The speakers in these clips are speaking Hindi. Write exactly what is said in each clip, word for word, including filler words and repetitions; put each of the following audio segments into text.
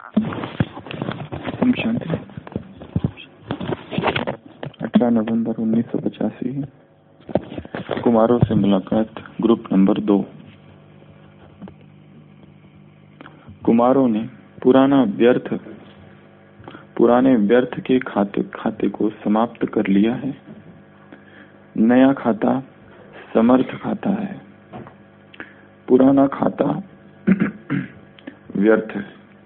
शांति। अठारह नवंबर उन्नीस सौ पचासी। कुमारों से मुलाकात, ग्रुप नंबर दो। कुमारों ने पुराना व्यर्थ पुराने व्यर्थ के खाते खाते को समाप्त कर लिया है। नया खाता समर्थ खाता है। पुराना खाता व्यर्थ है,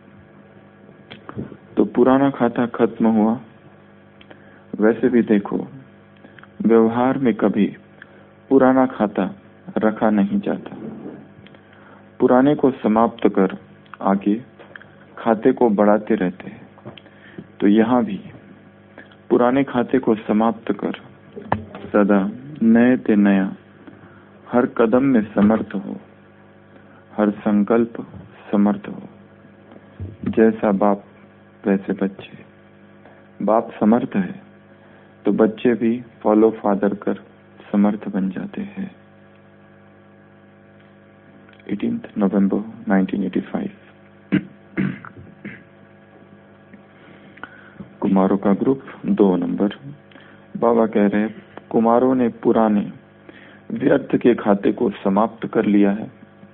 तो पुराना खाता खत्म हुआ। वैसे भी देखो, व्यवहार में कभी पुराना खाता रखा नहीं जाता। पुराने को समाप्त कर आगे खाते को बढ़ाते रहते हैं। तो यहाँ भी पुराने खाते को समाप्त कर सदा नए ते नया हर कदम में समर्थ हो, हर संकल्प समर्थ हो। जैसा बाप वैसे बच्चे। बाप समर्थ है तो बच्चे भी फॉलो फादर कर समर्थ बन जाते हैं। अठारह नवंबर उन्नीस सौ पचासी। कुमारों का ग्रुप दो नंबर। बाबा कह रहे हैं, कुमारों ने पुराने व्यर्थ के खाते को समाप्त कर लिया है।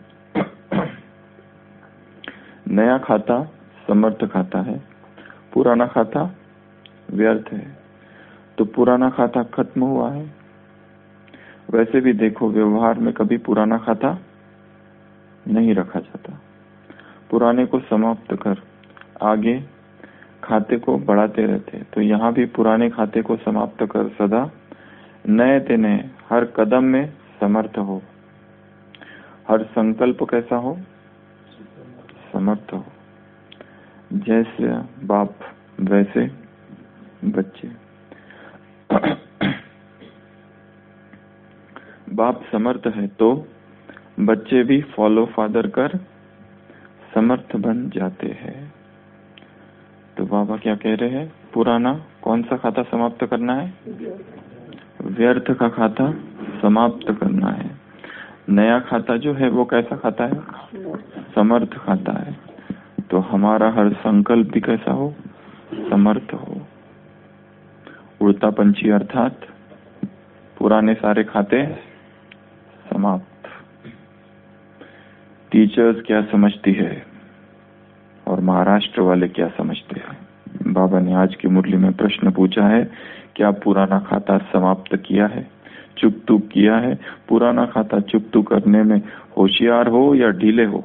नया खाता समर्थ खाता है, पुराना खाता व्यर्थ है, तो पुराना खाता खत्म हुआ है। वैसे भी देखो, व्यवहार में कभी पुराना खाता नहीं रखा जाता। पुराने को समाप्त कर आगे खाते को बढ़ाते रहते। तो यहाँ भी पुराने खाते को समाप्त कर सदा नए ते नए हर कदम में समर्थ हो, हर संकल्प कैसा हो, समर्थ हो। जैसे बाप वैसे बच्चे। बाप समर्थ है तो बच्चे भी फॉलो फादर कर समर्थ बन जाते हैं। तो बाबा क्या कह रहे हैं, पुराना कौन सा खाता समाप्त करना है? व्यर्थ का खाता समाप्त करना है। नया खाता जो है वो कैसा खाता है? समर्थ खाता है। तो हमारा हर संकल्प भी कैसा हो, समर्थ हो। उड़ता पंछी अर्थात पुराने सारे खाते समाप्त। टीचर्स क्या समझती है और महाराष्ट्र वाले क्या समझते हैं? बाबा ने आज की मुरली में प्रश्न पूछा है, क्या पुराना खाता समाप्त किया है, चुकतू किया है? पुराना खाता चुकतू करने में होशियार हो या ढीले हो?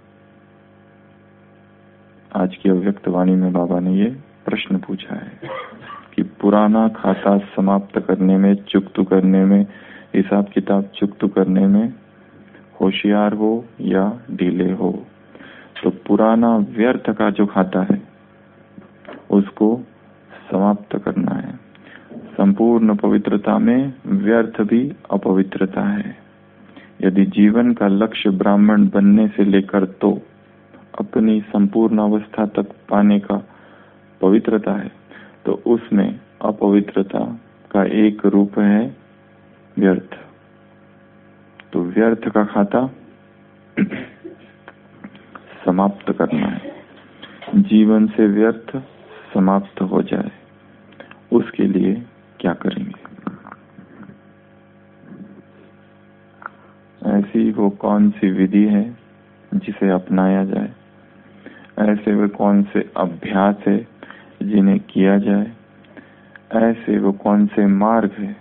आज की अव्यक्त वाणी में बाबा ने ये प्रश्न पूछा है कि पुराना खाता समाप्त करने में, चुकतू करने में, हिसाब किताब चुकतू करने में होशियार हो या ढीले हो? तो पुराना व्यर्थ का जो खाता है उसको समाप्त करना है। संपूर्ण पवित्रता में व्यर्थ भी अपवित्रता है। यदि जीवन का लक्ष्य ब्राह्मण बनने से लेकर तो अपनी संपूर्ण अवस्था तक पाने का पवित्रता है, तो उसमें अपवित्रता का एक रूप है व्यर्थ। तो व्यर्थ का खाता समाप्त करना है। जीवन से व्यर्थ समाप्त हो जाए, उसके लिए क्या करेंगे? ऐसी वो कौन सी विधि है जिसे अपनाया जाए? ऐसे वे कौन से अभ्यास है जिन्हें किया जाए? ऐसे वो कौन से मार्ग है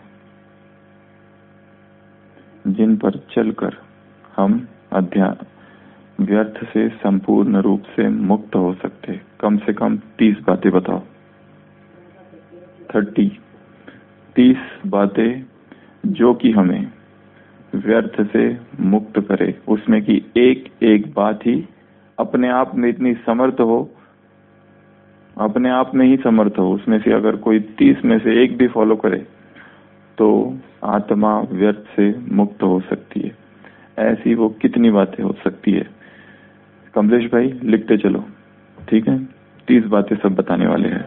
जिन पर चलकर हम अध्यात्म व्यर्थ से संपूर्ण रूप से मुक्त हो सकते? कम से कम तीस बातें बताओ। थर्टी तीस बातें जो कि हमें व्यर्थ से मुक्त करे। उसमें की एक एक बात ही अपने आप में इतनी समर्थ हो, अपने आप में ही समर्थ हो। उसमें से अगर कोई तीस में से एक भी फॉलो करे तो आत्मा व्यर्थ से मुक्त हो सकती है। ऐसी वो कितनी बातें हो सकती है? कमलेश भाई लिखते चलो, ठीक है? तीस बातें सब बताने वाले हैं।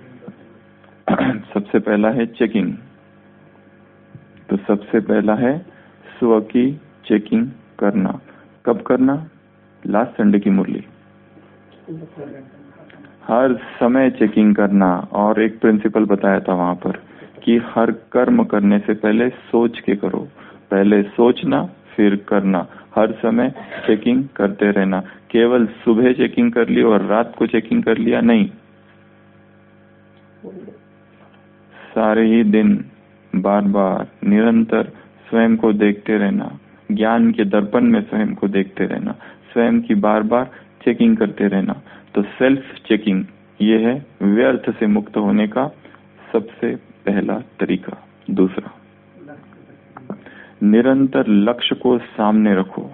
सबसे पहला है चेकिंग। तो सबसे पहला है स्व की चेकिंग करना। कब करना? लास्ट संडे की मुरली, हर समय चेकिंग करना। और एक प्रिंसिपल बताया था वहां पर कि हर कर्म करने से पहले सोच के करो, पहले सोचना फिर करना, हर समय चेकिंग करते रहना। केवल सुबह चेकिंग कर ली और रात को चेकिंग कर लिया नहीं, सारे ही दिन बार बार निरंतर स्वयं को देखते रहना, ज्ञान के दर्पण में स्वयं को देखते रहना, स्वयं की बार बार चेकिंग करते रहना। तो सेल्फ चेकिंग ये है व्यर्थ से मुक्त होने का सबसे पहला तरीका। दूसरा, निरंतर लक्ष्य को सामने रखो।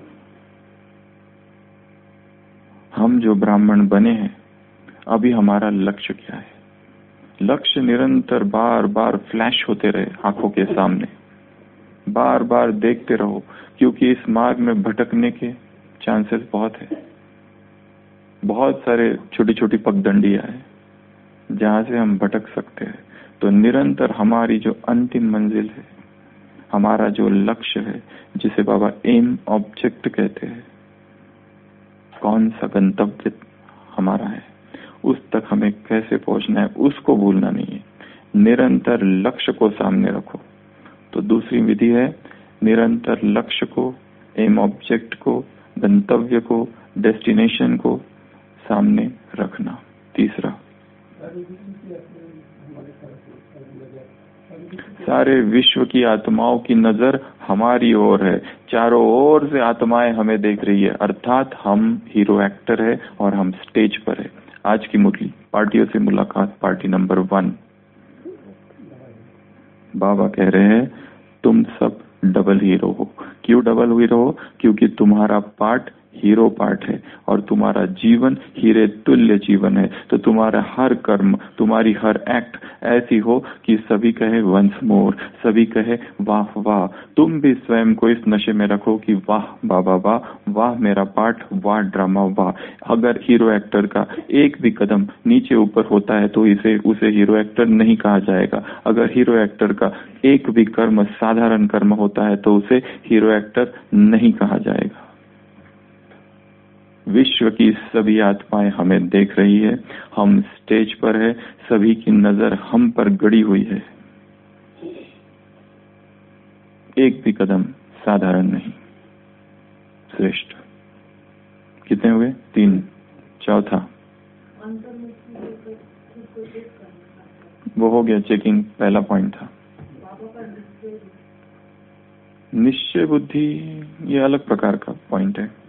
हम जो ब्राह्मण बने हैं, अभी हमारा लक्ष्य क्या है? लक्ष्य निरंतर बार बार फ्लैश होते रहे आंखों के सामने, बार बार देखते रहो, क्योंकि इस मार्ग में भटकने के चांसेस बहुत है। बहुत सारे छोटी छोटी पगडंडियां हैं जहां से हम भटक सकते हैं। तो निरंतर हमारी जो अंतिम मंजिल है, हमारा जो लक्ष्य है, जिसे बाबा एम ऑब्जेक्ट कहते हैं, कौन सा गंतव्य हमारा है, उस तक हमें कैसे पहुंचना है, उसको भूलना नहीं है। निरंतर लक्ष्य को सामने रखो। तो दूसरी विधि है निरंतर लक्ष्य को, एम ऑब्जेक्ट को, गंतव्य को, डेस्टिनेशन को सामने रखना। तीसरा, सारे विश्व की आत्माओं की नजर हमारी ओर है, चारों ओर से आत्माएं हमें देख रही है, अर्थात हम हीरो एक्टर है और हम स्टेज पर है। आज की मुरली पार्टियों से मुलाकात, पार्टी नंबर वन। बाबा कह रहे हैं तुम सब डबल हीरो हो। क्यों डबल हीरो हो? क्योंकि तुम्हारा पार्ट हीरो पार्ट है और तुम्हारा जीवन हीरे तुल्य जीवन है। तो तुम्हारा हर कर्म, तुम्हारी हर एक्ट ऐसी हो कि सभी कहे वंस मोर, सभी कहे वाह वाह। तुम भी स्वयं को इस नशे में रखो कि वाह बाबा वाह, वाह मेरा पार्ट, वाह ड्रामा वाह। अगर हीरो एक्टर का एक भी कदम नीचे ऊपर होता है तो इसे उसे हीरो एक्टर नहीं कहा जाएगा। अगर हीरो एक्टर का एक भी कर्म साधारण कर्म होता है तो उसे हीरो एक्टर नहीं कहा जाएगा। विश्व की सभी आत्माएं हमें देख रही है, हम स्टेज पर है, सभी की नजर हम पर गड़ी हुई है। एक भी कदम साधारण नहीं। श्रेष्ठ कितने हुए? तीन। चौथा वो हो गया, चेकिंग पहला पॉइंट था। निश्चय बुद्धि ये अलग प्रकार का पॉइंट है।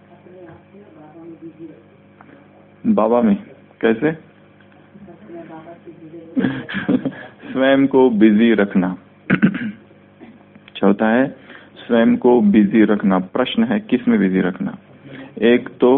बाबा में कैसे? स्वयं को बिजी रखना। चौथा है स्वयं को बिजी रखना। प्रश्न है किस में बिजी रखना? एक तो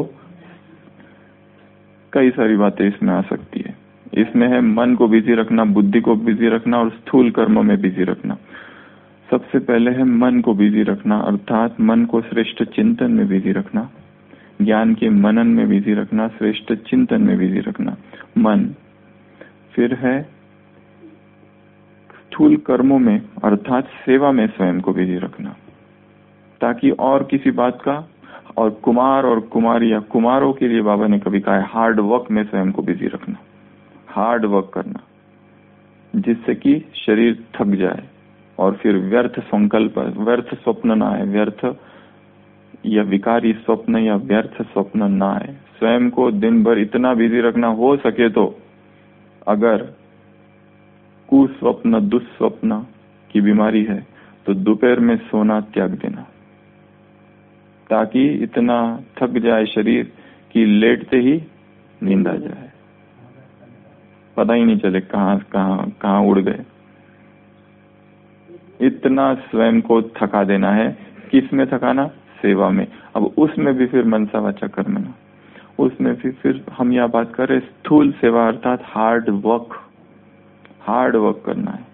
कई सारी बातें इसमें आ सकती है। इसमें है मन को बिजी रखना, बुद्धि को बिजी रखना और स्थूल कर्मों में बिजी रखना। सबसे पहले है मन को बिजी रखना, अर्थात मन को श्रेष्ठ चिंतन में बिजी रखना, ज्ञान के मनन में बिजी रखना, श्रेष्ठ चिंतन में बिजी रखना मन। फिर है स्थूल कर्मों में अर्थात सेवा में स्वयं को बिजी रखना, ताकि और किसी बात का, और कुमार और कुमारी या कुमारों के लिए बाबा ने कभी कहा है हार्ड वर्क में स्वयं को बिजी रखना, हार्ड वर्क करना, जिससे कि शरीर थक जाए और फिर व्यर्थ संकल्प, व्यर्थ स्वप्न ना आए, व्यर्थ या विकारी स्वप्न या व्यर्थ स्वप्न ना आए। स्वयं को दिन भर इतना बिजी रखना, हो सके तो अगर कुस्वप्न दुस्वप्न की बीमारी है तो दोपहर में सोना त्याग देना, ताकि इतना थक जाए शरीर कि लेटते ही नींद आ जाए, पता ही नहीं चले कहां कहां कहां उड़ गए। इतना स्वयं को थका देना है। किस में थकाना? सेवा में। अब उसमें भी फिर मनसा वाचा कर्मणा, उसमें भी फिर हम यह बात कर रहे स्थूल सेवा अर्थात हार्ड वर्क, हार्ड वर्क करना है,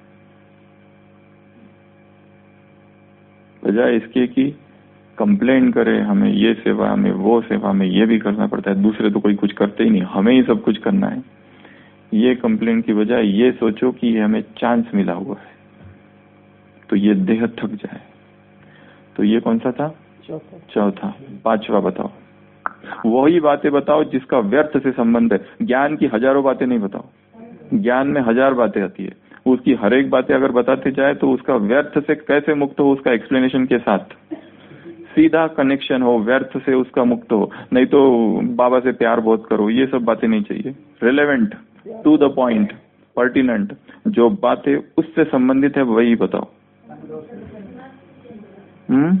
बजाय इसके कि कंप्लेन करे हमें ये सेवा, हमें वो सेवा, में ये भी करना पड़ता है, दूसरे तो कोई कुछ करते ही नहीं, हमें ही सब कुछ करना है। ये कंप्लेन की बजाय ये सोचो कि ये हमें चांस मिला हुआ है, तो ये देह थक जाए। तो ये कौन सा था? चौथा। चौथा। पांचवा बताओ। वही बातें बताओ जिसका व्यर्थ से संबंध है। ज्ञान की हजारों बातें नहीं बताओ, ज्ञान में हजार बातें आती है, उसकी हर एक बातें अगर बताते जाए तो उसका व्यर्थ से कैसे मुक्त हो उसका एक्सप्लेनेशन के साथ सीधा कनेक्शन हो, व्यर्थ से उसका मुक्त हो। नहीं तो बाबा से प्यार बहुत करो, ये सब बातें नहीं चाहिए। Relevant, to the point, pertinent, जो बातें उससे संबंधित है वही बताओ। हम्म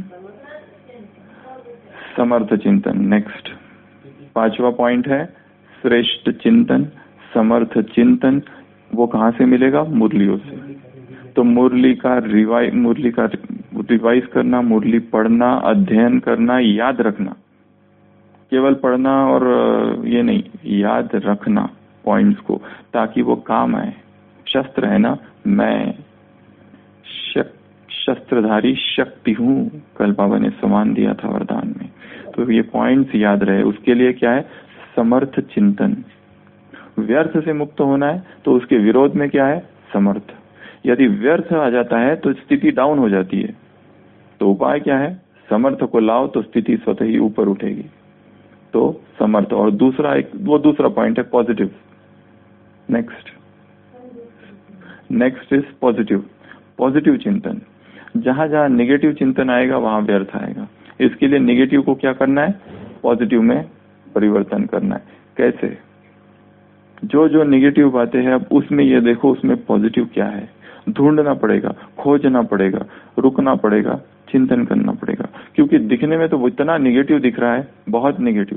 समर्थ चिंतन। नेक्स्ट पांचवा पॉइंट है श्रेष्ठ चिंतन, समर्थ चिंतन। वो कहाँ से मिलेगा? मुरलियों से। तो मुरली का रिवाइ मुरली का रिवाइज करना, मुरली पढ़ना, अध्ययन करना, याद रखना, केवल पढ़ना और ये नहीं, याद रखना पॉइंट्स को, ताकि वो काम आए। शस्त्र है ना, मैं शस्त्रधारी शक्ति हूँ, कल बाबा ने समान दिया था वरदान में। तो ये पॉइंट्स याद रहे, उसके लिए क्या है? समर्थ चिंतन। व्यर्थ से मुक्त होना है तो उसके विरोध में क्या है? समर्थ। यदि व्यर्थ आ जाता है तो स्थिति डाउन हो जाती है, तो उपाय क्या है? समर्थ को लाओ तो स्थिति स्वतः ही ऊपर उठेगी। तो समर्थ। और दूसरा एक वो दूसरा पॉइंट है positive. Next next is positive. Positive चिंतन। जहां जहां नेगेटिव चिंतन आएगा वहां व्यर्थ आएगा। इसके लिए नेगेटिव को क्या करना है? पॉजिटिव में परिवर्तन करना है। कैसे? जो जो नेगेटिव बातें हैं अब उसमें ये देखो उसमें पॉजिटिव क्या है, ढूंढना पड़ेगा, खोजना पड़ेगा, रुकना पड़ेगा, चिंतन करना पड़ेगा। क्योंकि दिखने में तो वो इतना नेगेटिव दिख रहा है, बहुत नेगेटिव।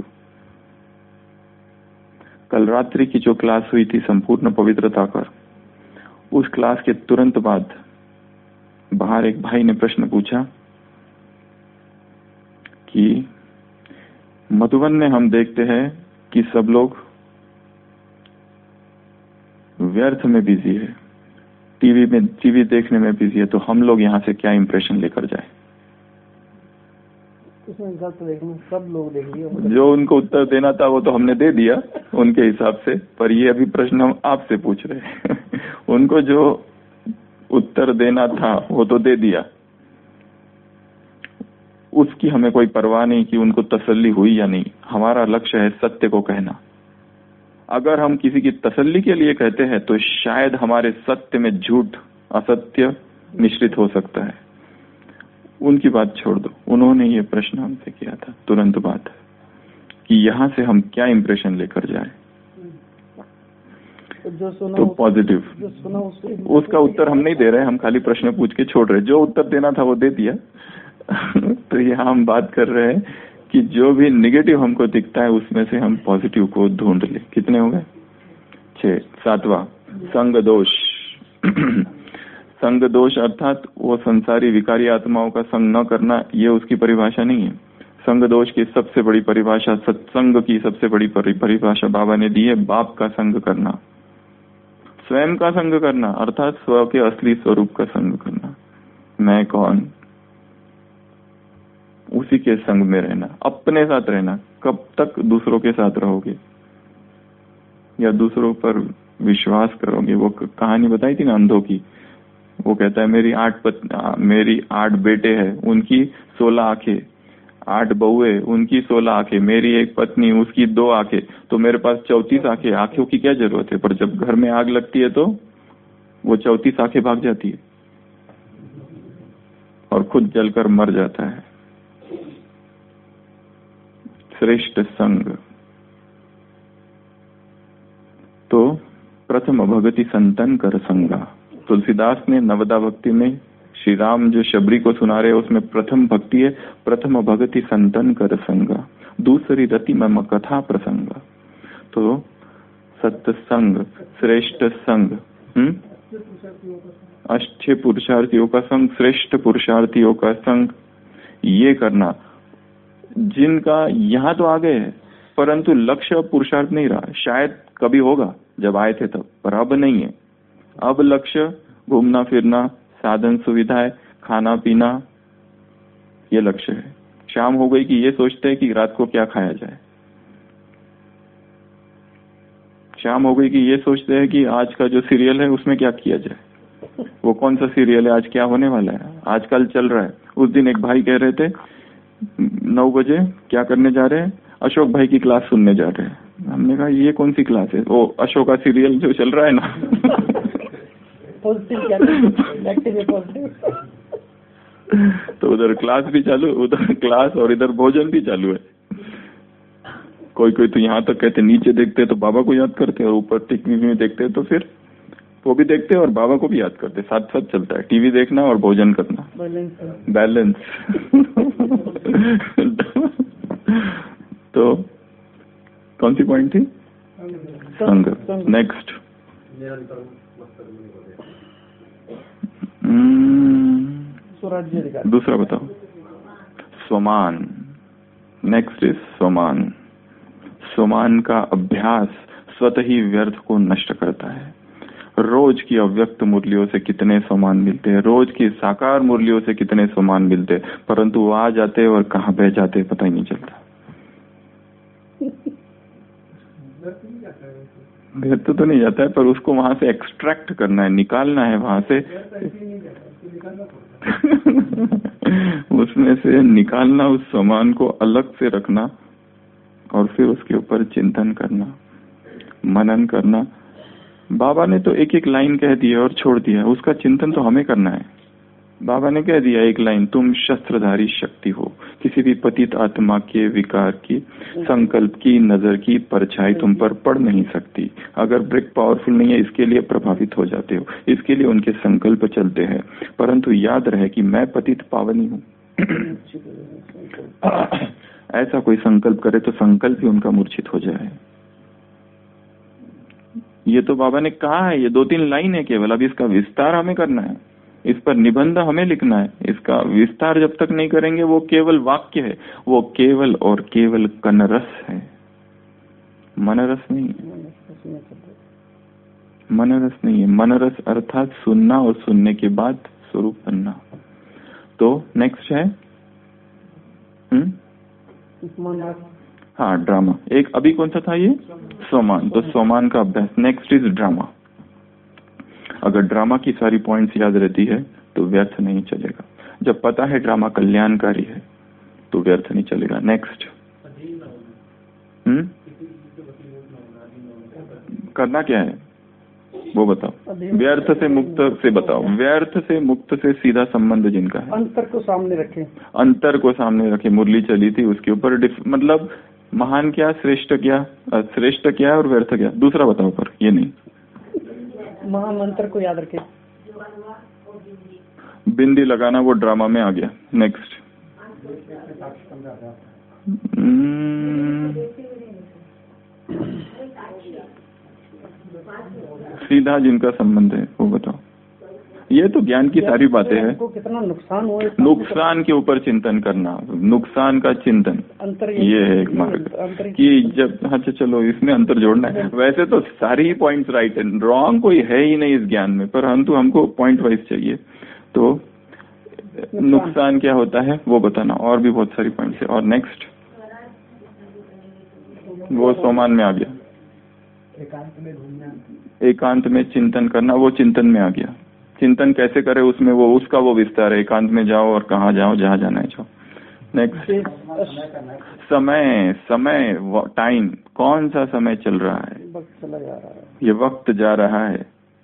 कल रात्रि की जो क्लास हुई थी संपूर्ण पवित्रता पर, उस क्लास के तुरंत बाद बाहर एक भाई ने प्रश्न पूछा कि मधुबन में हम देखते हैं कि सब लोग व्यर्थ में बिजी है, टीवी में टीवी देखने में बिजी है, तो हम लोग यहाँ से क्या इंप्रेशन लेकर जाए? सब लोग देख लिए। जो उनको उत्तर देना था वो तो हमने दे दिया उनके हिसाब से, पर ये अभी प्रश्न हम आपसे पूछ रहे हैं। उनको जो उत्तर देना था वो तो दे दिया, उसकी हमें कोई परवाह नहीं कि उनको तसल्ली हुई या नहीं। हमारा लक्ष्य है सत्य को कहना। अगर हम किसी की तसल्ली के लिए कहते हैं तो शायद हमारे सत्य में झूठ, असत्य मिश्रित हो सकता है। उनकी बात छोड़ दो। उन्होंने ये प्रश्न हमसे किया था तुरंत बाद कि यहाँ से हम क्या इंप्रेशन लेकर जाए। जो सुना तो पॉजिटिव, जो सुना उसका उत्तर हम नहीं दे रहे, हम खाली प्रश्न पूछ के छोड़ रहे। जो उत्तर देना था वो दे दिया। तो यहाँ हम बात कर रहे हैं कि जो भी निगेटिव हमको दिखता है उसमें से हम पॉजिटिव को ढूंढ ले। कितने हो गए? छह। सातवां संग दोष। संग दोष अर्थात वो संसारी विकारी आत्माओं का संग न करना, ये उसकी परिभाषा नहीं है। संग दोष की सबसे बड़ी परिभाषा, सत्संग की सबसे बड़ी परिभाषा बाबा ने दी है, बाप का संग करना, स्वयं का संग करना, अर्थात स्व के असली स्वरूप का संग करना। मैं कौन, उसी के संग में रहना, अपने साथ रहना। कब तक दूसरों के साथ रहोगे या दूसरों पर विश्वास करोगे? वो कहानी बताई थी ना अंधों की। वो कहता है मेरी आठ पत, मेरी आठ बेटे हैं, उनकी सोलह आंखें, आठ बहुएं, उनकी सोलह आंखें, मेरी एक पत्नी, उसकी दो आंखें, तो मेरे पास चौतीस आंखें। आंखों की क्या जरूरत है? पर जब घर में आग लगती है तो वो चौतीस आंखें भाग जाती है और खुद जलकर मर जाता है। श्रेष्ठ संग। तो प्रथम भगति संतन कर संगा। तुलसीदास ने नवदा भक्ति में श्री राम जो शबरी को सुना रहे उसमें प्रथम भक्ति है, प्रथम भगति संतन कर संगा, दूसरी रति मम कथा प्रसंगा। तो सत्संग, श्रेष्ठ संग, हम्म अच्छे पुरुषार्थियों का संग, श्रेष्ठ पुरुषार्थियों का संग, ये करना जिनका यहाँ तो आ गए परंतु लक्ष्य पुरुषार्थ नहीं रहा। शायद कभी होगा जब आए थे तब, पर अब नहीं है। अब लक्ष्य घूमना फिरना, साधन सुविधाएं, खाना पीना, ये लक्ष्य है। शाम हो गई कि ये सोचते हैं कि रात को क्या खाया जाए। शाम हो गई कि ये सोचते हैं कि आज का जो सीरियल है उसमें क्या किया जाए, वो कौन सा सीरियल है, आज क्या होने वाला है, आजकल चल रहा है। उस दिन एक भाई कह रहे थे नौ बजे क्या करने जा रहे हैं, अशोक भाई की क्लास सुनने जा रहे हैं। हमने कहा ये कौन सी क्लास है? वो अशोका सीरियल जो चल रहा है ना। पॉजिटिव क्या नेगेटिव पॉजिटिव। तो उधर क्लास भी चालू, उधर क्लास और इधर भोजन भी चालू है। कोई कोई तो यहाँ तक कहते नीचे देखते तो बाबा को याद करते और ऊपर टीवी में देखते तो फिर वो भी देखते और बाबा को भी याद करते। साथ साथ चलता है, टीवी देखना और भोजन करना, बैलेंस। तो कौन सी पॉइंट थी? संग। नेक्स्ट दूसरा बताओ। स्वमान। Next is स्वमान। स्वमान का अभ्यास स्वतः ही व्यर्थ को नष्ट करता है। रोज की अव्यक्त मुरलियों से कितने स्वमान मिलते हैं, रोज की साकार मुरलियों से कितने स्वमान मिलते हैं, परंतु वो आ जाते और कहाँ बह जाते पता ही नहीं चलता। व्यर्थ तो नहीं जाता है, पर उसको वहां से एक्सट्रैक्ट करना है, निकालना है वहां से। उसमें से निकालना, उस स्वमान को अलग से रखना और फिर उसके ऊपर चिंतन करना, मनन करना। बाबा ने तो एक एक लाइन कह दिया और छोड़ दिया, उसका चिंतन तो हमें करना है। बाबा ने कह दिया एक लाइन, तुम शस्त्रधारी शक्ति हो, किसी भी पतित आत्मा के विकार की, संकल्प की, नजर की परछाई तुम पर पड़ नहीं सकती। अगर ब्रिक पावरफुल नहीं है इसके लिए प्रभावित हो जाते हो, इसके लिए उनके संकल्प चलते हैं, परंतु याद रहे कि मैं पतित पावनी हूँ। ऐसा कोई संकल्प करे तो संकल्प ही उनका मूर्छित हो जाए। ये तो बाबा ने कहा है, ये दो तीन लाइन है केवल, अब इसका विस्तार हमें करना है, इस पर निबंध हमें लिखना है। इसका विस्तार जब तक नहीं करेंगे वो केवल वाक्य है, वो केवल और केवल कनरस है, मनरस नहीं है। मनरस नहीं है, मनरस अर्थात सुनना और सुनने के बाद स्वरूप बनना। तो नेक्स्ट है हम्म हाँ ड्रामा। एक अभी कौन सा था ये? स्वमान। तो स्वमान का अभ्यास। Next is drama. अगर ड्रामा की सारी पॉइंट्स याद रहती है तो व्यर्थ नहीं चलेगा। जब पता है ड्रामा कल्याणकारी है तो व्यर्थ नहीं चलेगा। नेक्स्ट हम्म करना क्या है वो बताओ। व्यर्थ से मुक्त से बताओ। व्यर्थ से मुक्त से सीधा संबंध जिनका है, अंतर को सामने रखे। अंतर को सामने रखे। मुरली चली थी उसके ऊपर, मतलब महान क्या, श्रेष्ठ क्या, श्रेष्ठ क्या और व्यर्थ क्या, दूसरा बताओ। पर ये नहीं, महान अंतर को याद रखे। बिंदी लगाना वो ड्रामा में आ गया। नेक्स्ट सीधा जिनका संबंध है वो बताओ। ये तो ज्ञान की सारी बातें हैं। कितना नुकसान हुआ, नुकसान के ऊपर चिंतन करना, नुकसान का चिंतन, अंतर ये है एक मार्ग कि जब अच्छा चलो इसमें अंतर जोड़ना है। वैसे तो सारी ही पॉइंट्स राइट है, रॉन्ग कोई है ही नहीं इस ज्ञान में, परंतु हमको पॉइंट वाइज चाहिए। तो नुकसान क्या होता है वो बताना, और भी बहुत सारी पॉइंट्स है। और नेक्स्ट वो सोमान में आ गया। एकांत में चिंतन करना, वो चिंतन में आ गया। चिंतन कैसे करे उसमें वो उसका वो विस्तार है। एकांत में जाओ और कहाँ जाओ, जहाँ जाना है जाओ। नेक्स्ट समय। समय टाइम, कौन सा समय चल रहा है? वक्त चला जा रहा है, ये वक्त जा रहा है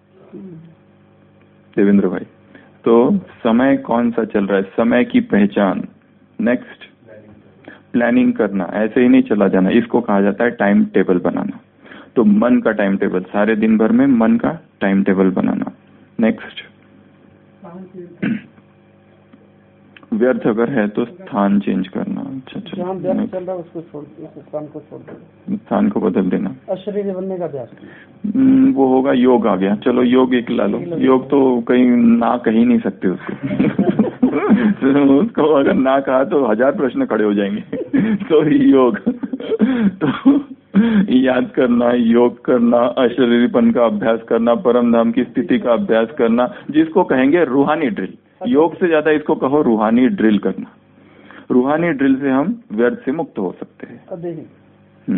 देवेंद्र भाई। तो समय कौन सा चल रहा है, समय की पहचान। नेक्स्ट प्लानिंग करना, ऐसे ही नहीं चला जाना, इसको कहा जाता है टाइम टेबल बनाना। तो मन का टाइम टेबल, सारे दिन भर में मन का टाइम टेबल बनाना। नेक्स्ट व्यर्थ अगर है तो स्थान चेंज करना। अच्छा अच्छा, जहाँ व्यर्थ चल रहा है उसको छोड़, उस स्थान को छोड़ देना, स्थान को बदल देना। अशरीरी बनने का अभ्यास, वो होगा योग आ गया। चलो योग एक ला लो। योग तो कहीं ना कह ही नहीं सकते उसको। उसको अगर ना कहा तो हजार प्रश्न खड़े हो जाएंगे। तो योग तो याद करना, योग करना, अशरीरीपन का अभ्यास करना, परम धाम की स्थिति का अभ्यास करना, जिसको कहेंगे रूहानी ड्रिल। योग से ज्यादा इसको कहो रूहानी ड्रिल करना। रूहानी ड्रिल से हम व्यर्थ से मुक्त हो सकते हैं।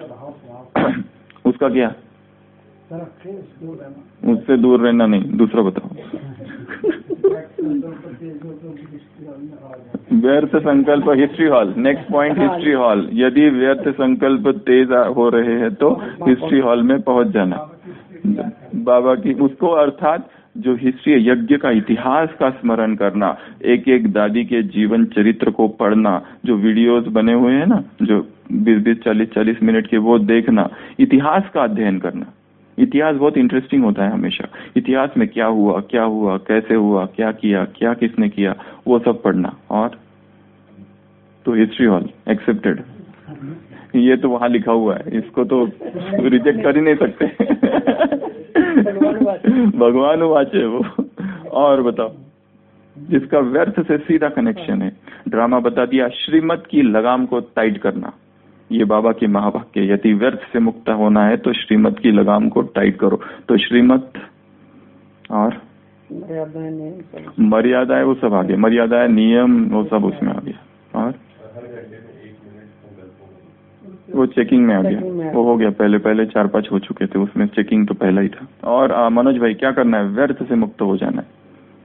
उसका क्या? उससे दूर रहना नहीं, दूसरा बताओ। व्यर्थ संकल्प history hall, next point history hall. यदि व्यर्थ संकल्प तेज हो रहे हैं तो हिस्ट्री हॉल में पहुंच जाना। बाबा की उसको अर्थात जो हिस्ट्री यज्ञ का इतिहास का स्मरण करना, एक एक दादी के जीवन चरित्र को पढ़ना, जो वीडियोस बने हुए हैं ना, जो बीस बीस चालीस चालीस मिनट के, वो देखना, इतिहास का अध्ययन करना। इतिहास बहुत इंटरेस्टिंग होता है हमेशा। इतिहास में क्या हुआ, क्या हुआ, कैसे हुआ, क्या किया, क्या किसने किया, वो सब पढ़ना। और तो हिस्ट्री हॉल एक्सेप्टेड, ये तो वहां लिखा हुआ है, इसको तो रिजेक्ट कर ही नहीं सकते। भगवान वाचे वो। और बताओ, जिसका व्यर्थ से सीधा कनेक्शन है, ड्रामा बता दिया। श्रीमत की लगाम को टाइट करना, ये बाबा के महावाक्य। यदि व्यर्थ से मुक्त होना है तो श्रीमत की लगाम को टाइट करो। तो श्रीमत और मर्यादाएं, वो सब आ गया। मर्यादाएं, नियम, वो सब उसमें आ गया। और वो चेकिंग में आ गया, वो हो गया। पहले पहले चार पांच हो चुके थे, उसमें चेकिंग तो पहला ही था। और आ, मनोज भाई क्या करना है? व्यर्थ से मुक्त हो जाना है।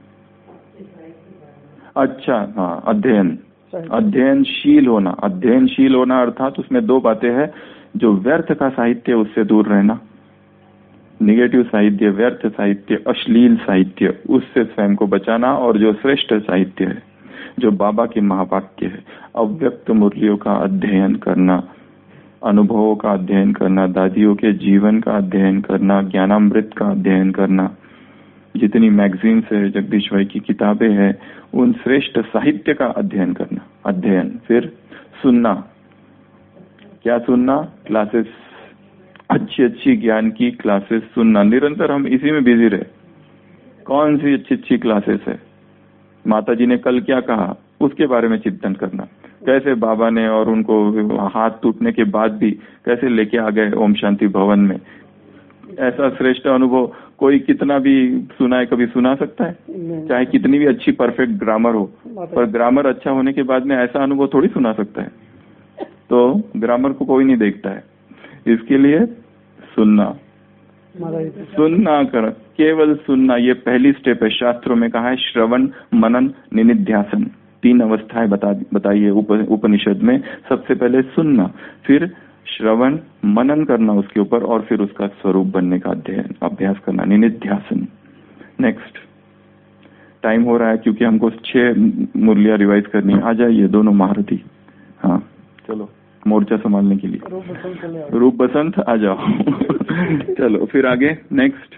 अच्छा, हाँ, अध्ययन, अध्ययनशील होना। अध्ययनशील होना अर्थात उसमें दो बातें हैं। जो व्यर्थ का साहित्य, उससे दूर रहना। निगेटिव साहित्य, व्यर्थ साहित्य, अश्लील साहित्य, उससे स्वयं को बचाना। और जो श्रेष्ठ साहित्य है, जो बाबा के महावाक्य है, अव्यक्त मुरलियों का अध्ययन करना, अनुभवों का अध्ययन करना, दादियों के जीवन का अध्ययन करना, ज्ञानामृत का अध्ययन करना, जितनी मैगजीन्स है, जगदीश भाई की किताबें हैं, उन श्रेष्ठ साहित्य का अध्ययन करना। अध्ययन, फिर सुनना। क्या सुनना? क्लासेस, अच्छी अच्छी ज्ञान की क्लासेस सुनना। निरंतर हम इसी में बिजी रहे। कौन सी अच्छी अच्छी क्लासेस है, माता जी ने कल क्या कहा, उसके बारे में चिंतन करना। कैसे बाबा ने और उनको हाथ टूटने के बाद भी कैसे लेके आ गए ओम शांति भवन में। ऐसा श्रेष्ठ अनुभव कोई कितना भी सुनाए, कभी सुना सकता है? चाहे कितनी भी अच्छी परफेक्ट ग्रामर हो, पर ग्रामर अच्छा होने के बाद में ऐसा अनुभव थोड़ी सुना सकता है। तो ग्रामर को कोई नहीं देखता है। इसके लिए सुनना, सुनना कर, केवल सुनना, ये पहली स्टेप है। शास्त्रों में कहा है श्रवण, मनन, निनिध्यासन, तीन अवस्थाएं बता बताइए उपनिषद में। सबसे पहले सुनना, फिर श्रवण, मनन करना उसके ऊपर, और फिर उसका स्वरूप बनने का अध्ययन, अभ्यास करना, निनिध्यासन। नेक्स्ट, टाइम हो रहा है क्योंकि हमको छह मुरलियां रिवाइज करनी है। आ जाइए दोनों महारथी। हाँ, चलो मोर्चा संभालने के लिए। रूप बसंत आ जाओ। चलो फिर आगे नेक्स्ट।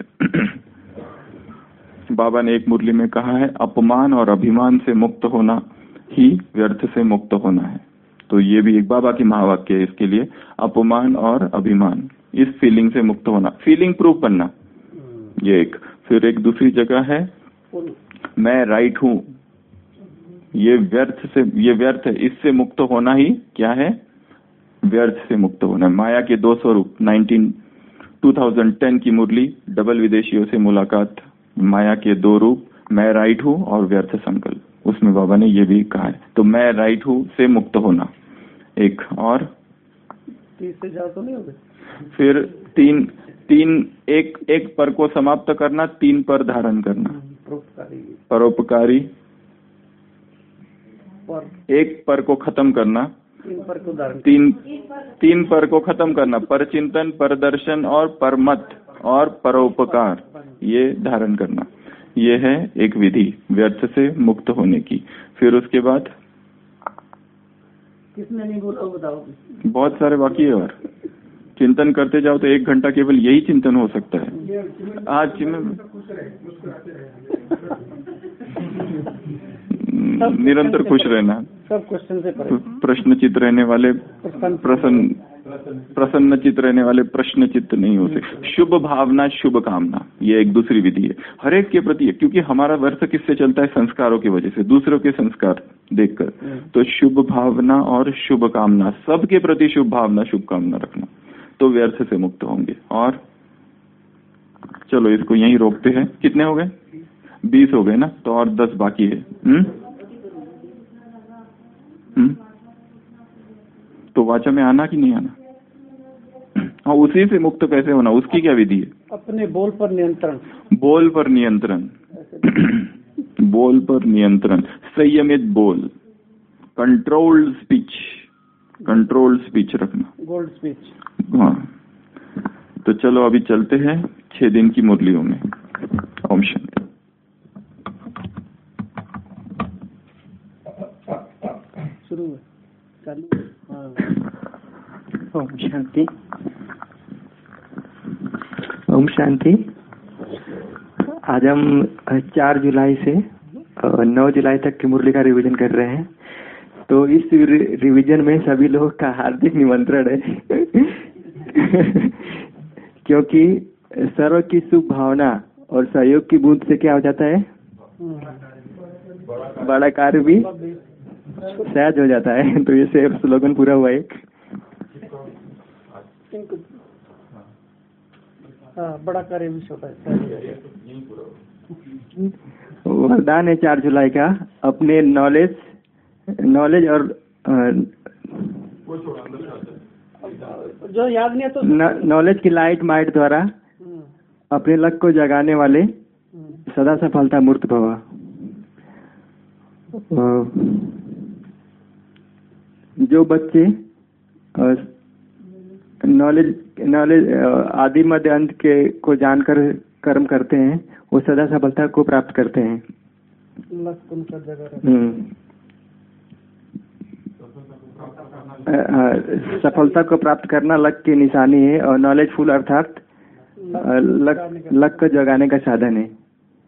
बाबा ने एक मुरली में कहा है, अपमान और अभिमान से मुक्त होना ही व्यर्थ से मुक्त होना है। तो ये भी एक बाबा की महावाक्य है इसके लिए। अपमान और अभिमान, इस फीलिंग से मुक्त होना, फीलिंग प्रूफ बनना, ये एक। फिर एक दूसरी जगह है, मैं राइट हूं, ये व्यर्थ से, ये व्यर्थ है, इससे मुक्त होना ही क्या है? व्यर्थ से मुक्त होना। माया के दो स्वरूप, नाइनटीन टू थाउजेंड टेन की मुरली, डबल विदेशियों से मुलाकात, माया के दो रूप, मैं राइट हूं और व्यर्थ संकल्प, उसमें बाबा ने ये भी कहा है। तो मैं राइट हूं से मुक्त होना एक। और तीस से ज्यादा तो नहीं होगा। फिर तीन तीन एक एक पर को समाप्त करना, तीन पर धारण करना, परोपकारी। पर एक पर को खत्म करना, तीन पर को धारण, तीन तीन पर को खत्म करना, पर चिंतन, पर दर्शन और परमत और परोपकार, ये धारण करना। ये है एक विधि व्यर्थ से मुक्त होने की। फिर उसके बाद किसने नहीं बोला बताओ? बहुत सारे बाकी है। और चिंतन करते जाओ तो एक घंटा केवल यही चिंतन हो सकता है। आज निरंतर खुश रहना, सब क्वेश्चन से प्रश्नचित रहने वाले प्रसन्न प्रसन्नचित रहने वाले प्रश्नचित नहीं होते। शुभ भावना, शुभ कामना, ये एक दूसरी विधि है हर एक के प्रति, क्योंकि हमारा व्यर्थ किससे चलता है? संस्कारों की वजह से, दूसरों के संस्कार देखकर। तो शुभ भावना और शुभ कामना, सबके प्रति शुभ भावना, शुभ कामना रखना, तो व्यर्थ से मुक्त होंगे। और चलो इसको यहीं रोकते हैं। कितने हो गए? बीस हो गए ना, तो और दस बाकी है। हम्म हम्म तो वाचा में आना कि नहीं आना? हाँ, उसी से मुक्त कैसे होना, उसकी क्या विधि है? अपने बोल पर नियंत्रण, बोल पर नियंत्रण। बोल पर नियंत्रण, संयमित बोल, कंट्रोल्ड स्पीच, कंट्रोल्ड स्पीच रखना, गोल्ड स्पीच। हाँ। तो चलो अभी चलते हैं छह दिन की मुरलियों में। ओम शांति। शुरू है, चालू। हाँ। ओम शांति। ओम शांति। आज हम चार जुलाई से नौ जुलाई तक की मुरली का रिवीजन कर रहे हैं। तो इस रिवीजन में सभी लोगों का हार्दिक निमंत्रण है क्योंकि सर्व की शुभ भावना और सहयोग की बूंद से क्या हो जाता है, बड़ा कार्य भी सहज हो जाता है। तो ये से स्लोगन पूरा हुआ एक। हाँ, बड़ा कार्य भी छोटा है। वरदान है चार जुलाई का, अपने नॉलेज नॉलेज और जो याद नहीं है तो नॉलेज की लाइट माइट द्वारा अपने लक्ष्य को जगाने वाले सदा सफलता मूर्त भव। जो बच्चे नॉलेज नॉलेज आदि मध्य अंत के को जानकर कर्म करते हैं वो सदा सफलता को प्राप्त करते हैं। सफलता को प्राप्त करना लक्ष्य की निशानी है और नॉलेज फुल अर्थात लक्ष्य को जगाने का साधन है।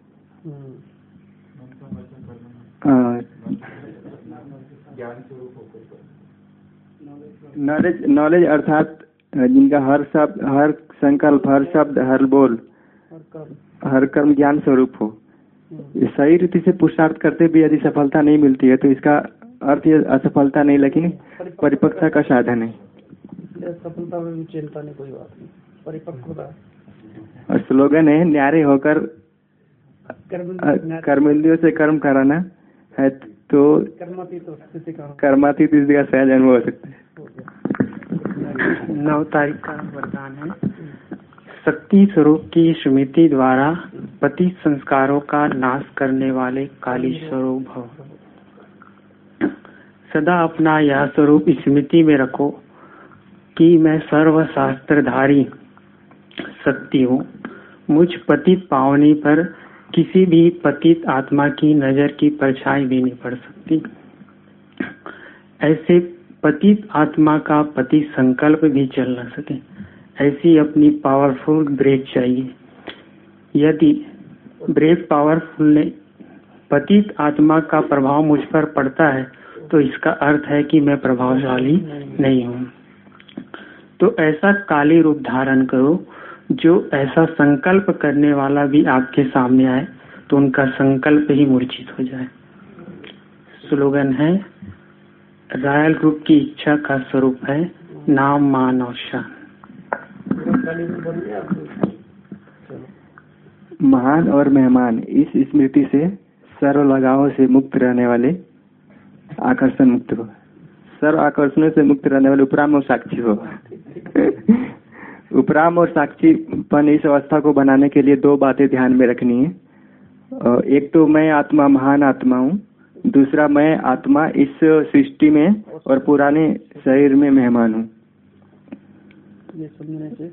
नॉलेज नॉलेज अर्थात जिनका हर शब्द, हर संकल्प, हर शब्द, हर बोल, हर कर्म ज्ञान स्वरूप हो। सही रीति से पुरुषार्थ करते भी यदि सफलता नहीं मिलती है तो इसका अर्थ ये असफलता नहीं लेकिन परिपक्वता का साधन है। सफलता में भी चिंता नहीं, कोई बात नहीं, परिपक्वता। और स्लोगन है न्यारे होकर कर्मेंद्रियों से कर्म कराना है तो कर्मातीत स्थिति का सहज अनुभव हो सकता है। नौ तारीख का वरदान है, शक्ति स्वरूप की स्मृति द्वारा पति संस्कारों का नाश करने वाले काली स्वरूप भव। सदा अपना यह स्वरूप स्मृति में रखो कि मैं सर्वशास्त्रधारी शक्ति हूँ। मुझ पतित पावनी पर किसी भी पतित आत्मा की नजर की परछाई भी नहीं पड़ सकती। ऐसे पतित आत्मा का पति संकल्प भी चल न सके, ऐसी अपनी पावरफुल ब्रेक चाहिए। यदि ब्रेक पावरफुल ने पतित आत्मा का प्रभाव मुझ पर पड़ता है तो इसका अर्थ है कि मैं प्रभावशाली नहीं हूँ। तो ऐसा काली रूप धारण करो जो ऐसा संकल्प करने वाला भी आपके सामने आए तो उनका संकल्प ही मूर्छित हो जाए। स्लोगन है रायल रूप की इच्छा का स्वरूप है नाम मान और शान। महान और मेहमान इस स्मृति से सर्व लगावों से मुक्त रहने वाले आकर्षण मुक्त हो, सर्व आकर्षणों से मुक्त रहने वाले उपराम और साक्षी हो। उपराम और साक्षीपन इस अवस्था को बनाने के लिए दो बातें ध्यान में रखनी है। एक तो मैं आत्मा महान आत्मा हूँ, दूसरा मैं आत्मा इस सृष्टि में और पुराने शरीर में मेहमान हूँ। ये समझने से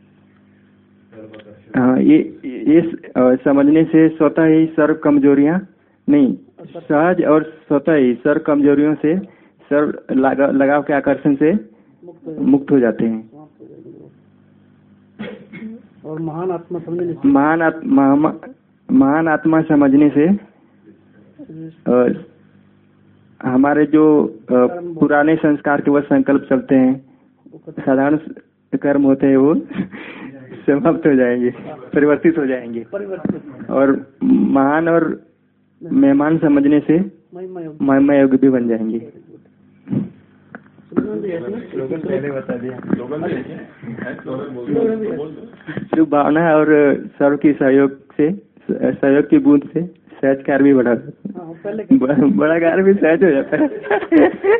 हाँ, ये ये समझने से स्वतः ही सर्व कमजोरियां नहीं, सहज और स्वतः ही सर्व कमजोरियों से सर्व लगा, लगाव के आकर्षण से मुक्त हो जाते हैं। और महान आत्मा समझने से महान आत्मा महान आत्मा समझने से हमारे जो पुराने संस्कार के वह संकल्प चलते हैं, साधारण कर्म होते हैं, वो समाप्त हो जाएंगे, परिवर्तित हो जाएंगे। और महान और मेहमान समझने से महिमा योग्य भी बन जाएंगे। पहले बता दिया। शुभ भावना और सर्व की सहयोग से, सहयोग की बूंद से सहज कार्य भी बढ़ा, बड़ा कार्य भी सहज हो जाता है।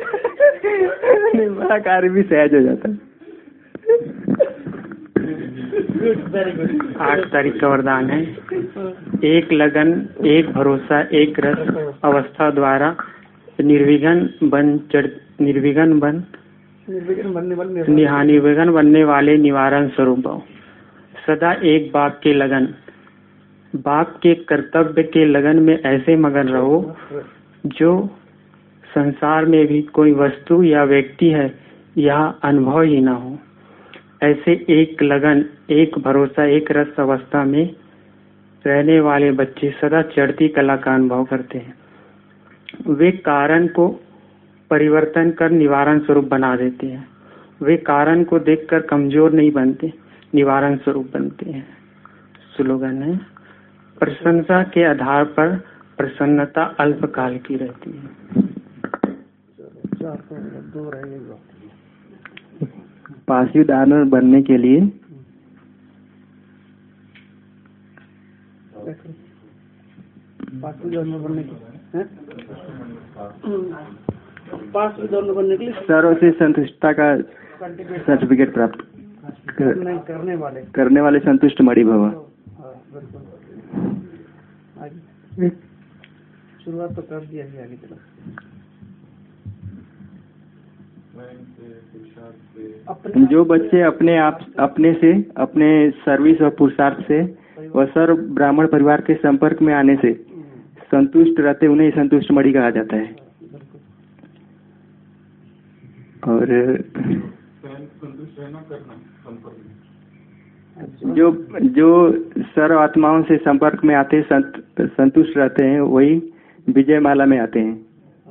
बड़ा कार्य भी सहज हो जाता है। Very good. आठ तारीख का वरदान है। एक लगन, एक भरोसा, एक रस अवस्था द्वारा निर्विघ्न बन चढ़ निर्विघ्न बन निर्विघ्न बनने वाले निर्विघ्न बनने वाले निवारण स्वरूप भव। सदा एक बाप के लगन, बाप के कर्तव्य के लगन में ऐसे मगन रहो जो संसार में भी कोई वस्तु या व्यक्ति है यह अनुभव ही ना हो। ऐसे एक लगन, एक भरोसा, एक रस अवस्था में रहने वाले बच्चे सदा चढ़ती कला का अनुभव करते हैं। वे कारण को परिवर्तन कर निवारण स्वरूप बना देते हैं। वे कारण को देखकर कमजोर नहीं बनते, निवारण स्वरूप बनते हैं। स्लोगन है, प्रशंसा के आधार पर प्रसन्नता अल्पकाल की रहती है। पासिव दानव बनने के लिए पासिव दानव बनने के लिए पासिव दानव बनने के लिए सर्व से संतुष्टता का सर्टिफिकेट प्राप्त करने, करने वाले करने वाले संतुष्ट मणि भव। आगे शुरुआत तो कर दिया है, आगे चलो। जो बच्चे अपने आप अपने से अपने सर्विस और पुरुषार्थ से व सर्व ब्राह्मण परिवार के संपर्क में आने से संतुष्ट रहते, उन्हें संतुष्ट मणि कहा जाता है। और जो जो सर्व आत्माओं से संपर्क में आते संत, संतुष्ट रहते हैं, वही विजय माला में आते हैं।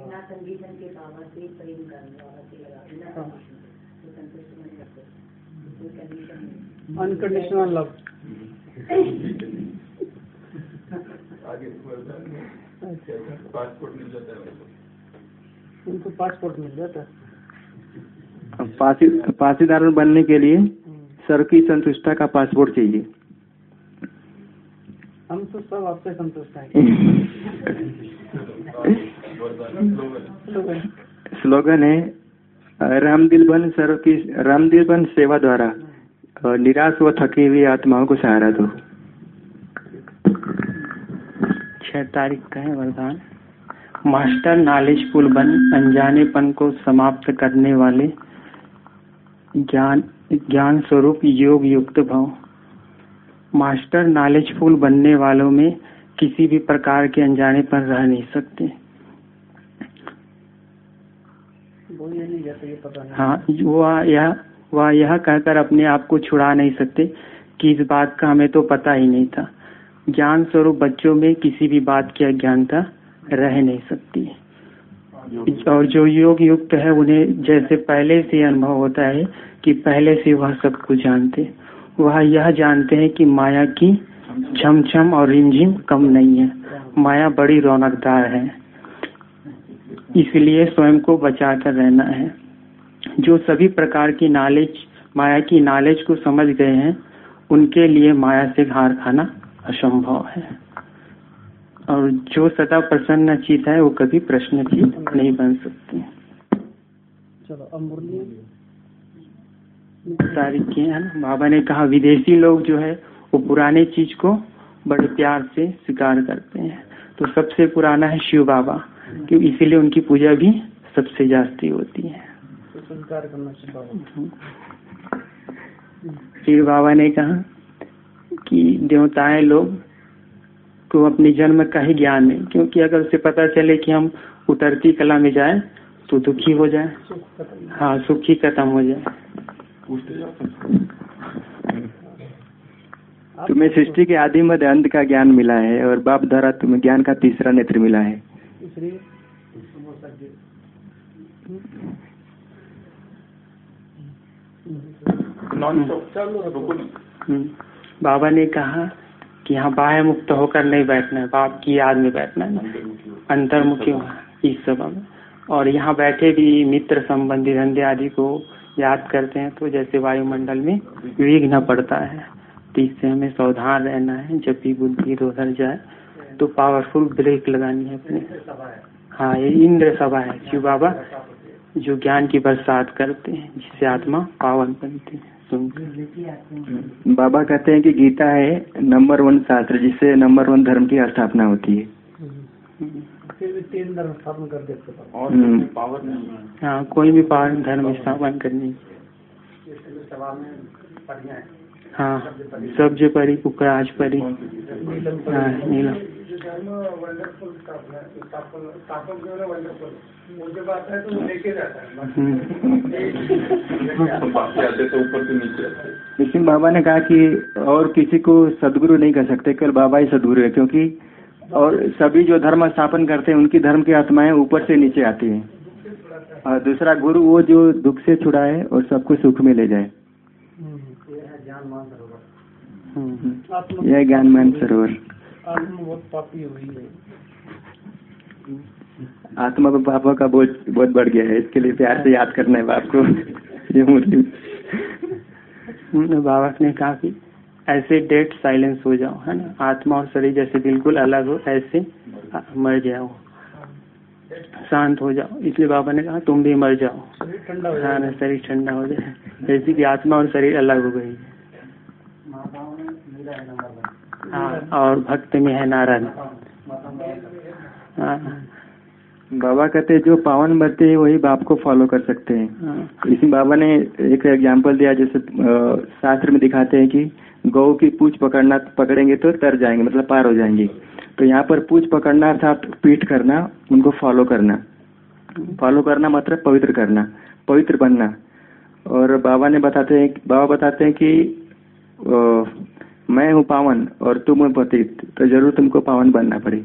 Unconditional love. पासपोर्ट मिल जाता है उनको, पासपोर्ट मिल जाता है। पासी पासीदार बनने के लिए सर की संतुष्टता का पासपोर्ट चाहिए। हम तो सब आपसे संतुष्ट हैं। स्लोगन है, रामदिल बन सर्व की रामदिल बन सेवा द्वारा निराश व थकी हुई आत्माओं को सहारा दो। छह तारीख का है वरदान। मास्टर नॉलेजफुल बन अनजानेपन को समाप्त करने वाले ज्ञान ज्ञान स्वरूप योग युक्त भव। मास्टर नॉलेजफुल बनने वालों में किसी भी प्रकार के अनजानेपन रह नहीं सकते। हाँ, वह यह वह यह कहकर अपने आप को छुड़ा नहीं सकते कि इस बात का हमें तो पता ही नहीं था। ज्ञान स्वरूप बच्चों में किसी भी बात की अज्ञानता रह नहीं सकती। और जो योग युक्त है उन्हें जैसे पहले से अनुभव होता है कि पहले से वह सब कुछ जानते, वह यह जानते हैं कि माया की छम छम और रिमझिम कम नहीं है, माया बड़ी रौनकदार है, इसलिए स्वयं को बचाकर रहना है। जो सभी प्रकार की नॉलेज माया की नॉलेज को समझ गए हैं, उनके लिए माया से हार खाना असंभव है। और जो सदा प्रसन्न चित है वो कभी प्रश्न चित नहीं बन सकते। चलो अब मुरली तारीख की है ना। बाबा ने कहा विदेशी लोग जो है वो पुराने चीज को बड़े प्यार से स्वीकार करते हैं, तो सबसे पुराना है शिव बाबा, क्योंकि इसीलिए उनकी पूजा भी सबसे जास्ती होती है। स्वीकार करना चाहिए। फिर बाबा ने कहा कि देवताएं लोग को अपने जन्म का ही ज्ञान नहीं, क्योंकि अगर उसे पता चले कि हम उतरती कला में जाए तो दुखी हो जाए, हाँ सुखी खत्म हो जाए। तुम्हें सृष्टि के आदि मध्य अंत का ज्ञान मिला है और बाप द्वारा तुम्हें ज्ञान का तीसरा नेत्र मिला है। बाबा ने कहा कि यहाँ बाह्य मुक्त होकर नहीं बैठना है, बाप की याद में बैठना है, अंतर्मुखी इस सब में। और यहाँ बैठे भी मित्र संबंधी धंधे आदि को याद करते हैं तो जैसे वायुमंडल में विघ्न पड़ता है, तो इससे हमें सावधान रहना है। जब भी बुद्धि उधर जाए तो पावरफुल ब्रेक लगानी है अपने। हाँ, ये इंद्र सभा है शिव बाबा जो ज्ञान की बरसात करते हैं, जिससे आत्मा पावन बनती है। सुन। बाबा कहते हैं कि गीता है नंबर वन शास्त्र जिससे नंबर वन धर्म की स्थापना होती है। फिर भी तीन धर्म स्थापन कर देते और पावर नहीं है। हाँ, कोई भी पावर धर्म स्थापन करनी। हाँ, सब्ज परी पुखराज परी। हाँ, नीलम। लेकिन बाबा ने कहा कि और किसी को सदगुरु नहीं कर सकते, केवल बाबा ही सदगुरु है, क्योंकि और सभी जो धर्म स्थापन करते हैं उनकी धर्म की आत्माएं ऊपर से नीचे आती हैं। और दूसरा गुरु वो जो दुख से छुड़ाए और सबको सुख में ले जाए। यह ज्ञानमान सरोवर। आत्मा बहुत पापी हुई है। आत्मा पर पापों का बोझ बहुत बढ़ गया है, इसके लिए प्यार से याद करना है बाप को। ये मुस्लिम बाबा ने कहा कि ऐसे डेड साइलेंस हो जाओ, है ना, आत्मा और शरीर जैसे बिल्कुल अलग हो, ऐसे मर जाओ, शांत हो जाओ। इसलिए बाबा ने कहा तुम भी मर जाओ, हाँ ना, शरीर ठंडा हो जाए, जैसे कि आत्मा और शरीर अलग हो गई। हाँ, और भक्त में है नारायण। हाँ, बाबा कहते हैं जो पावन बनते हैं वही बाप को फॉलो कर सकते हैं। इसमें बाबा ने एक एग्जाम्पल दिया, जैसे शास्त्र में दिखाते हैं कि गौ की पूंछ पकड़ना पकड़ेंगे तो तर जाएंगे, मतलब पार हो जाएंगे। तो यहाँ पर पूंछ पकड़ना अर्थात पीठ करना, उनको फॉलो करना। फॉलो करना मतलब पवित्र करना, पवित्र बनना। और बाबा ने बताते हैं बाबा बताते हैं कि आ, मैं हूँ पावन और तुम हो पतित, तो जरूर तुमको पावन बनना पड़े।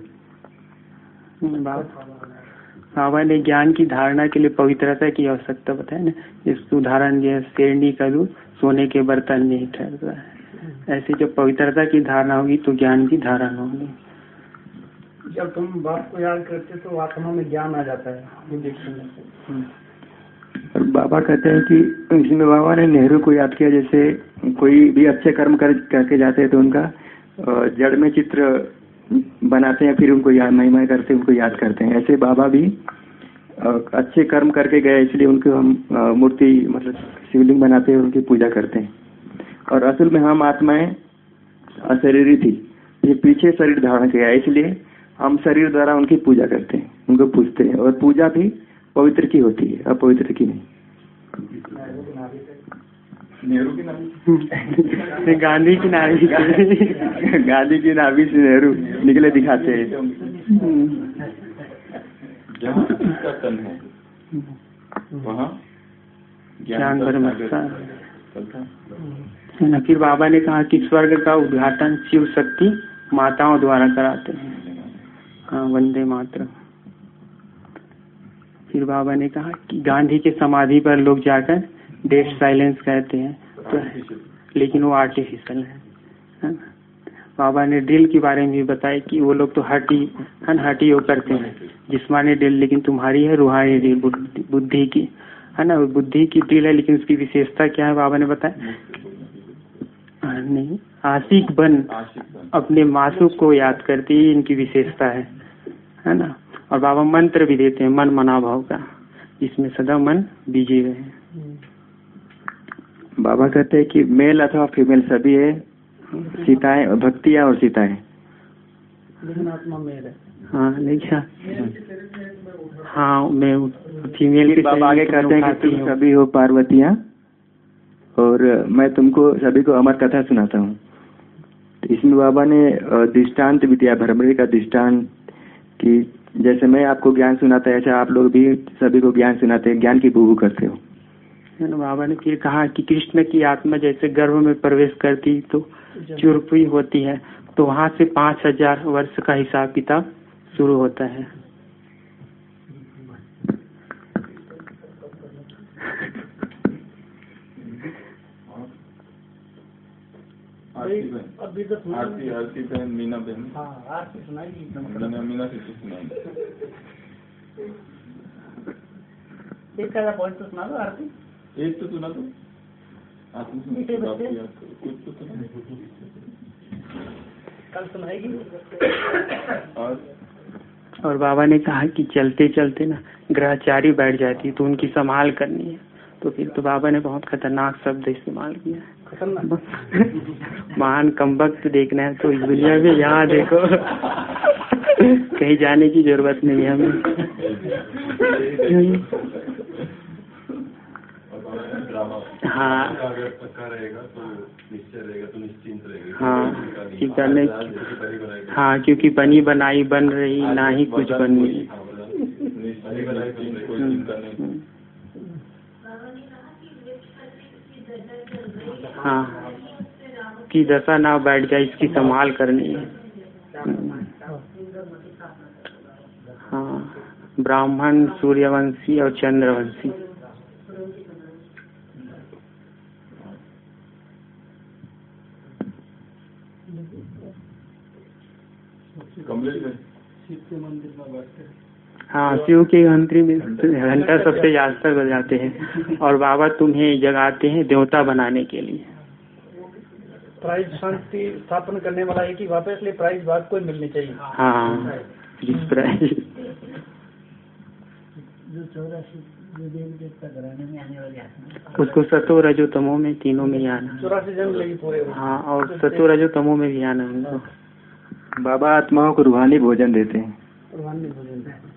बाबा ने ज्ञान की धारणा के लिए पवित्रता की आवश्यकता बताया ना। इस उदाहरण जो शेरनी का दूध सोने के बर्तन में ही ठहरता है, ऐसे जब पवित्रता की धारणा होगी तो ज्ञान की धारणा होगी। जब तुम बाप को याद करते तो आत्मा में ज्ञान आ जाता है। और बाबा कहते हैं कि इसमें बाबा ने नेहरू को याद किया, जैसे कोई भी अच्छे कर्म कर करके जाते हैं तो उनका जड़ में चित्र बनाते हैं, फिर उनको याद महिमा करते हैं, उनको याद करते हैं। ऐसे बाबा भी अच्छे कर्म करके गए, इसलिए उनको हम मूर्ति मतलब शिवलिंग बनाते हैं, उनकी पूजा करते हैं। और असल में हम आत्माएं अशरीरी थी, ये पीछे शरीर धारण किया, इसलिए हम शरीर द्वारा उनकी पूजा करते हैं, उनको पूजते हैं। और पूजा भी पवित्र की होती है, अपवित्र की नहीं। नेहरू की नाभि गांधी की नाभि गांधी की नाभि से नेहरू निकले दिखाते हैं। जहाँ इसका तन है वहाँ ज्ञान धर्म न। फिर बाबा ने कहा कि स्वर्ग का उद्घाटन शिव शक्ति माताओं द्वारा कराते हैं। हाँ, वंदे मातरम। फिर बाबा ने कहा कि गांधी के समाधि पर लोग जाकर डेड साइलेंस कहते हैं, तो लेकिन वो आर्टिफिशियल है, है ना। बाबा ने दिल के बारे में भी बताया कि वो लोग तो हटी हटी वो करते हैं, जिस्मानी दिल, लेकिन तुम्हारी है रूहानी दिल, बुद्धि की, है ना। बुद्धि की दिल है, लेकिन उसकी विशेषता क्या है बाबा ने बताया। नहीं, आशिक बन अपने मासूक को याद करती है, इनकी विशेषता है, है ना। और बाबा मंत्र भी देते हैं मन मना भाव का, इसमें सदा मन बीजे रहे। बाबा कहते हैं कि मेल अथवा फीमेल सभी है, सीताएं भक्तियां और सीताएं, लेकिन आत्मा मेल है। हाँ, नहीं, हाँ, मैं फीमेल। बाबा आगे कहते हैं कि तुम सभी हो पार्वतियां और मैं तुमको सभी को अमर कथा सुनाता हूँ। तो इसमें बाबा ने दृष्टांत भी दिया, भ्रमरी का दृष्टांत, कि जैसे मैं आपको ज्ञान सुनाता है, ऐसे आप लोग भी सभी को ज्ञान सुनाते हैं, ज्ञान की बुबू करते हो। बाबा ने फिर कहा कि कृष्ण की आत्मा जैसे गर्भ में प्रवेश करती तो चुरपुई होती है, तो वहाँ से पांच हजार वर्ष का हिसाब किताब शुरू होता है। अभी तो आरती आरती बहन मीना बहन, हाँ, आरती सुनाएगी। मीना मीना से सुनाएंगे। एक का पॉइंट तो सुना दो आरती, एक तो सुना दो आरती सुना, कुछ तो सुना, कल सुनाएगी। और और बाबा ने कहा कि चलते चलते ना ग्रहचारी बैठ जाती तो उनकी संभाल करनी है, तो फिर तो बाबा ने बहुत खतरनाक शब्द इस्तेमाल किया है। खतरनाक महान कमबख्त देखना है तो इस दुनिया में यहाँ देखो, कहीं जाने की जरूरत नहीं है हमें। हाँ हाँ कि करने, हाँ क्योंकि बनी बनाई बन रही ना ही कुछ बननी। हाँ कि दशा ना बैठ जाए इसकी संभाल करनी है। हाँ ब्राह्मण, सूर्यवंशी और चंद्रवंशी। हाँ शिव के घंटी में घंटा सबसे ज्यादा बजाते हैं और बाबा तुम्हें जगाते हैं देवता बनाने के लिए। प्राइज शांति स्थापन करने वाला एक ही बाप है, इसलिए प्राइज बात को मिलनी चाहिए। हाँ जिस प्राइज जो चौरासी जो देवी देवता घराने में आने वाले हैं उसको सतो रजो तमो में तीनों में ही आना। चौरासी जन्म लगी पूरे। हाँ और सतो रजो तमो में भी आना उनको। बाबा आत्माओं को रूहानी भोजन देते हैं। रूहानी भोजन देते हैं।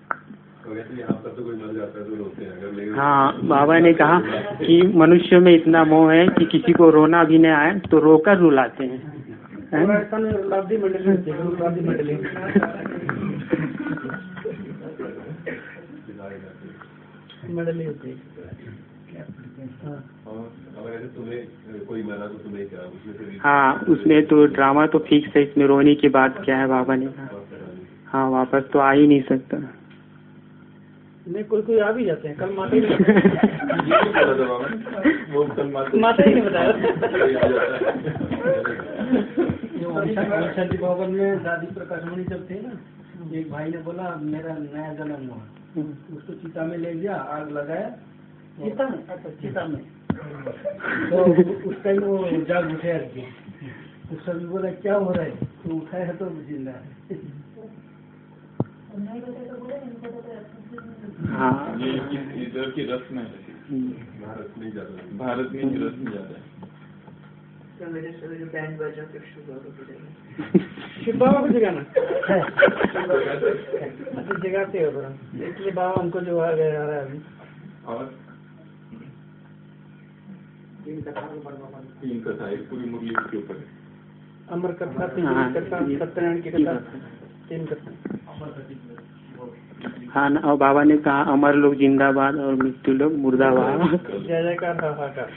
हाँ बाबा ने कहा कि मनुष्य में इतना मोह है कि किसी को रोना भी नहीं आए तो रोकर रुलाते हैं। राजस्थान में लादी मंडली होती है, लादी मंडली मंडली होती है। हाँ उसमें तो ड्रामा तो फिक्स है, इसमें रोने की बात क्या है बाबा ने कहा। हाँ वापस तो आ ही नहीं सकता। नहीं कोई कोई आ भी जाते हैं। कल माता ही माता ही नहीं बताया। शांति भवन में दादी प्रकाशमणि जब थे ना, एक भाई ने बोला मेरा नया जन्म हुआ, उसको चिता में ले गया, आग लगाया चिता में। अच्छा चिता में तो उस टाइम वो जाग उठे आके, तो सभी बोला क्या हो रहा है, तो उठाया तो जिंदा है। हाँ इधर की रस्म है, भारत में ज्यादा, भारत में रस्म ज्यादा है। शिव बाबा को जगाना जगाते हो थोड़ा, इसलिए बाबा हमको जो आ गया रहा है अभी। और तीन कथा एक पूरी मुरली के ऊपर है। अमर कथा, कथा, सत्यनारायण की कथा, तीन कथा। हाँ और बाबा ने कहा अमर लोग जिंदाबाद और मृत्यु लोग मुर्दाबाद। जय जयकार हाहाकार।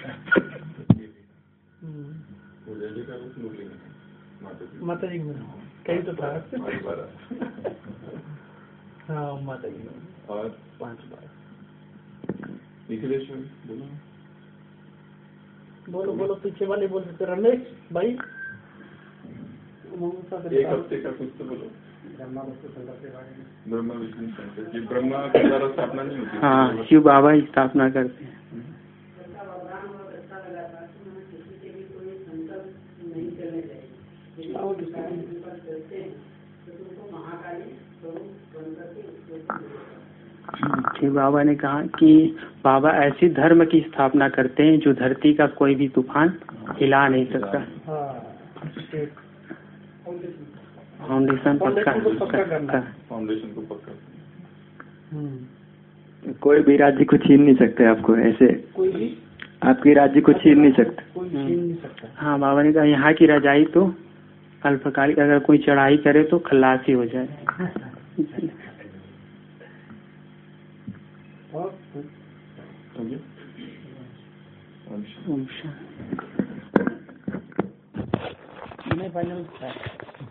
माता जी में कहीं तो था। हाँ माता जी में और पांच बार। बोलो बोलो बोलो पीछे वाले बोल सकते। रमेश भाई एक हफ्ते का कुछ तो बोलो। ब्रह्मा विष्णु शंकर जी, ब्रह्मा के द्वारा स्थापना नहीं होती। हाँ शिव बाबा ही स्थापना करते हैं। शिव बाबा ने कहा कि बाबा ऐसी धर्म की स्थापना करते हैं जो धरती का कोई भी तूफान हिला नहीं सकता। फाउंडेशन पक्का करना, फाउंडेशन को पक्का। कोई भी राज्य को छीन नहीं सकते आपको, ऐसे कोई भी आपकी राज्य को छीन नहीं सकते। कोई छीन नहीं सकता। हाँ बाबा ने कहा यहाँ की रजाई तो अल्पकालिक, अगर कोई चढ़ाई करे तो खलासी हो जाए। नहीं फाइनल